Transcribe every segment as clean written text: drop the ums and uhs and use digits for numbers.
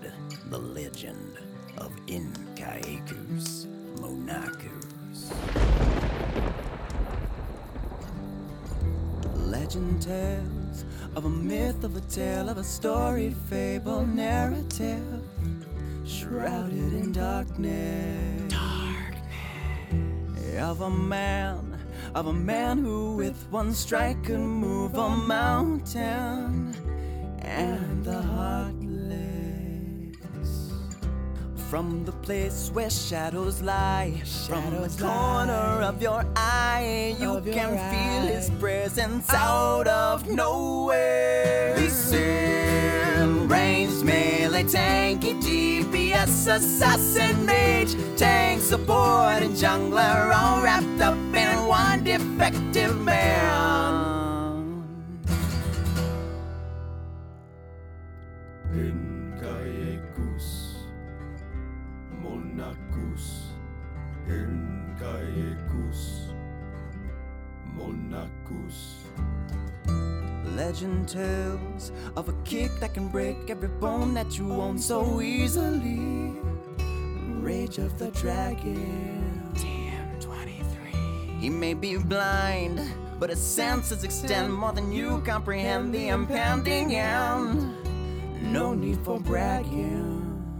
the legend of Incaicus Monachus. Legend tells of a myth, of a tale, of a story, fable, narrative, shrouded in darkness. Of a man who with one strike could move a mountain and the heartless. From the place where shadows lie, from the corner of your eye, you can feel his presence out of nowhere. Listen, ranged melee, tanky DPS, assassin, mage, tank support, and jungler, all wrapped up in one defective man. Incaicus Monachus, Incaicus Monachus. Legend tells of a kick that can break every bone that you own so easily. Rage of the Dragon. TM23. He may be blind, but his senses extend more than you comprehend. The impending end. No need for bragging.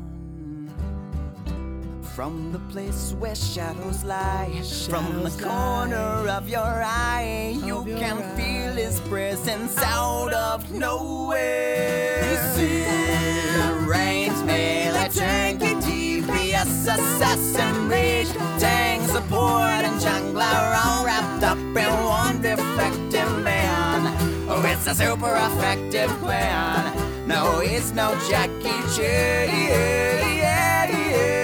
From the place where shadows lie, from the corner of your eye, you can feel his presence out of nowhere. Listen, ranged melee, tanky DPS, assassin, mage, tank support, and jungler, all wrapped up in one defective man. Oh, it's a super effective plan. No, it's no Jackie Chan.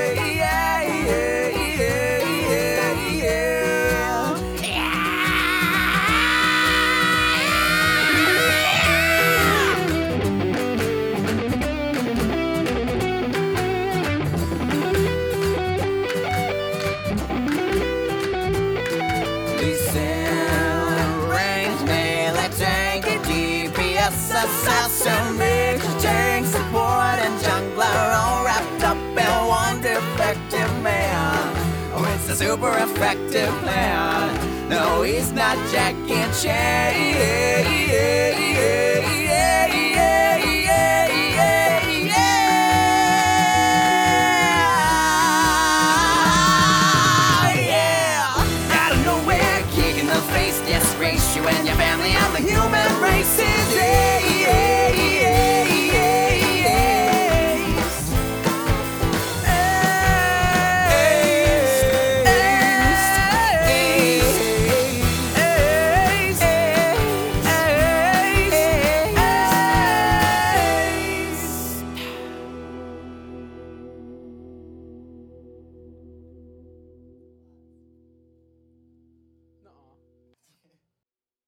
Assassin, mage, tank support, and jungler, all wrapped up in one defective man. Oh, it's a super effective plan. No, he's not Jackie Chan.